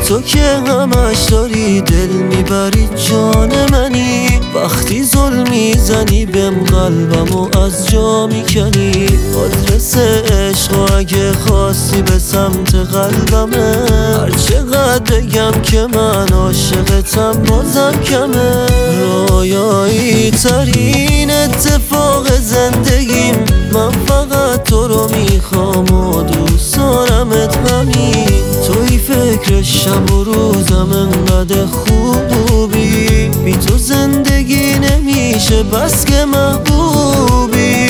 تو که همش داری دل میبری جان منی، وقتی ظلم میزنی بهم قلبمو از جا میکنی. آدرس عشق و اگه خواستی به سمت قلبمه، هر چقدر بگم که من عاشقتم بازم کمه. رویایی ترین اتفاق زندگیم، من فقط تو رو میخوام و دوست دارمت همین. توی فکر شب و روزم انقدر خوبی، بی تو زندگی نمیشه بس که محبوبی.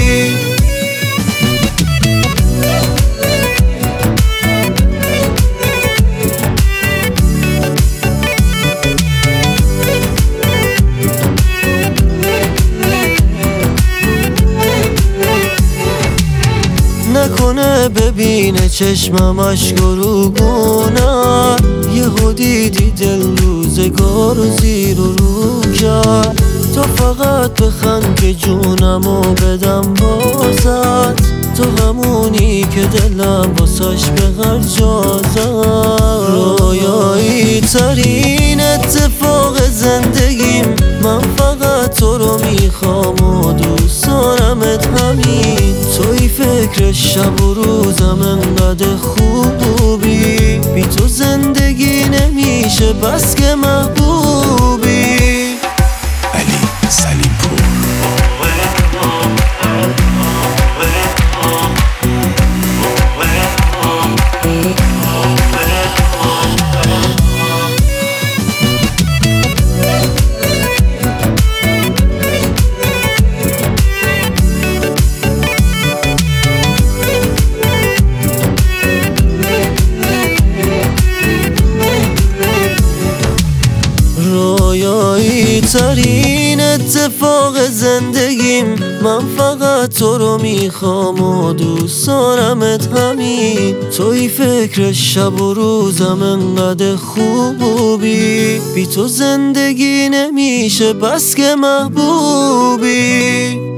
نکنه ببینه چشمم اشک و روگونه، یهو دیدی دل روزگار و زیر و رو کرد. تو فقط بخند که جونمو بدم بازت، تو همونی که دلم واسش به هر جا زد. رویایی ترین اتفاق زندگیم، من فقط تو رو میخوام و دوست دارمت همین. توی فکر شب و روزم انقدر خوبی، بی تو زندگی نمیشه بس که محبوبی. علی سلیمپور. رویایی ترین اتفاق زندگیم، من فقط تو رو میخوام و دوست دارمت همین. توی فکر شب و روزم انقدر خوبی، بی تو زندگی نمیشه بس که محبوبی.